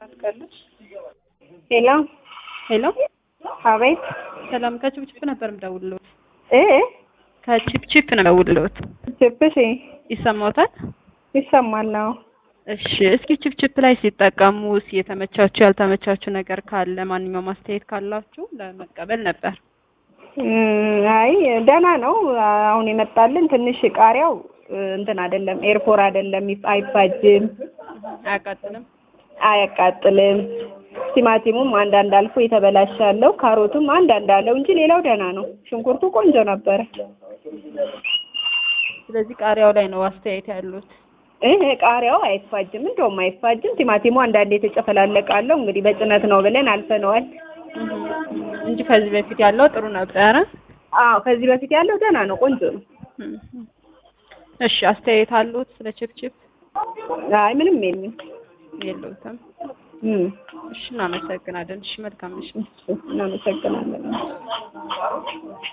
ሄሎ ሄሎ አቤት ሰላም ከቺፕቺፕ ነበር የምደውልልዎት። እ ከቺፕቺፕ ነው የምደውልልዎት። ቺፕሺ ይሰማዎታል? ይሰማል ነው። እሺ እስኪ ቺፕቺፕ ላይ ሲጠቀሙ የተመቻችሁ ያልተመቻችሁ ነገር ካለ ማንኛውም አስተያየት ካላችሁ ለመቀበል ነበር። አይ ደህና ነው። አሁን የመጣልን ትንሽ ቃሪያው እንትን አይደለም፣ ኤርፎር አይደለም፣ አይፋጅም፣ አያቃጥልም። ቲማቲሙም አንዳንድ አልፎ የተበላሻለው፣ ካሮቱም አንዳንድ አለው እንጂ ሌላው ደህና ነው። ሽንኩርቱ ቆንጆ ነበረ። ስለዚህ ቃሪያው ላይ ነው አስተያየት ያሉት። ቃሪያው አይፋጅም፣ እንደውም አይፋጅም። ቲማቲሙ አንዳንድ የተጨፈላለቃለው እንግዲህ በጭነት ነው ብለን አልፈነዋል እንጂ ከዚህ በፊት ያለው ጥሩ ነበረ። አዎ ከዚህ በፊት ያለው ደህና ነው፣ ቆንጆ ነው። እሺ አስተያየት አሉት ስለ ቺፕቺፕ? አይ ምንም የለውም። እሺ እናመሰግናለን። እሺ መልካም ነሽ። እናመሰግናለን።